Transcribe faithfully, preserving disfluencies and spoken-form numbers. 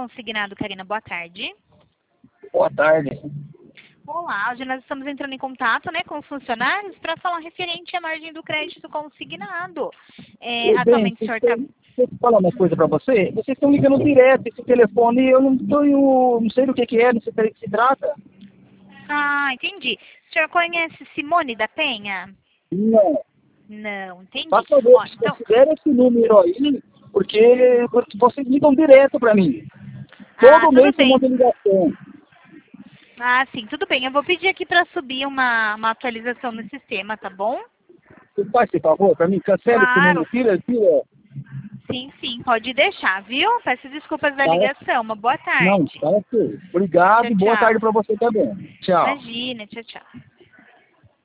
consignado, Karina. Boa tarde. Boa tarde. Olá, hoje nós estamos entrando em contato, né, com os funcionários para falar referente à margem do crédito consignado. É, Bem, atualmente o senhor está... Deixa eu falar uma coisa para você. Vocês estão ligando direto esse telefone e eu não, tô, eu não sei do que, que é, não sei do que se trata. Ah, entendi. O senhor conhece Simone da Penha? Não. Não, entendi. Por favor, Ó, então... considere esse número aí, porque vocês ligam direto para mim. Ah, Todo tudo mês tem bem. uma ligação. Ah, sim, tudo bem. Eu vou pedir aqui para subir uma, uma atualização no sistema, tá bom? Você faz esse favor para mim? Cancela esse Claro. número. Tira, tira. Sim, sim, pode deixar, viu? Peço desculpas da Tá? ligação. Uma boa Não, tarde. tá ok. Obrigado Tchau, e boa tarde tchau. para você também. Tchau. Imagina, tchau, tchau.